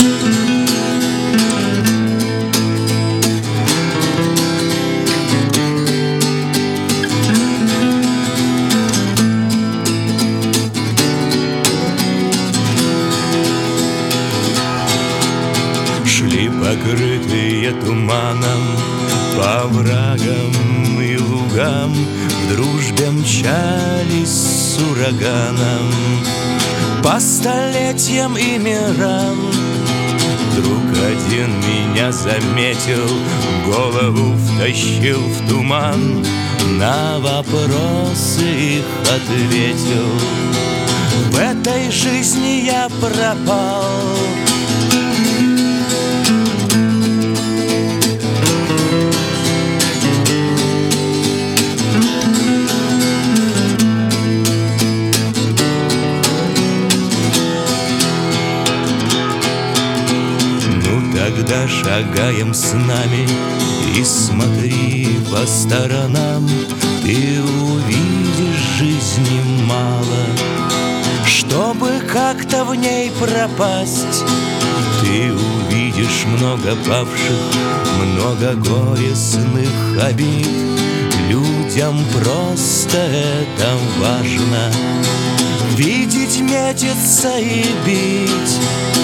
Шли покрытые туманом по оврагам и лугам, в дружбе мчались с ураганом по столетиям и мирам. Вдруг один меня заметил, голову втащил в туман, на вопросы их ответил. В этой жизни я пропал. Тогда шагаем с нами и смотри по сторонам. Ты увидишь жизни мало, чтобы как-то в ней пропасть. Ты увидишь много павших, много горестных обид. Людям просто это важно — видеть, метиться и бить.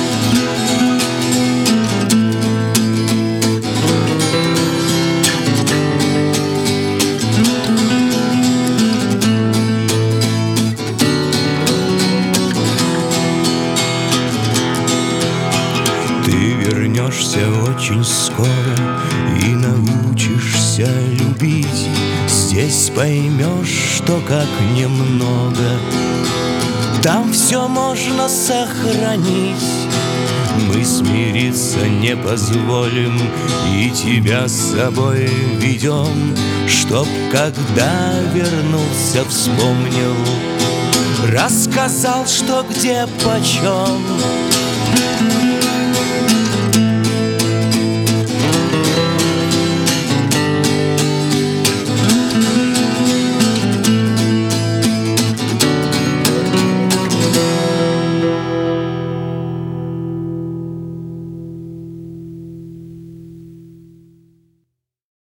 Вернешься очень скоро и научишься любить. Здесь поймешь, что как немного там все можно сохранить. Мы смириться не позволим и тебя с собой ведем, чтоб когда вернулся, вспомнил, рассказал, что где почем.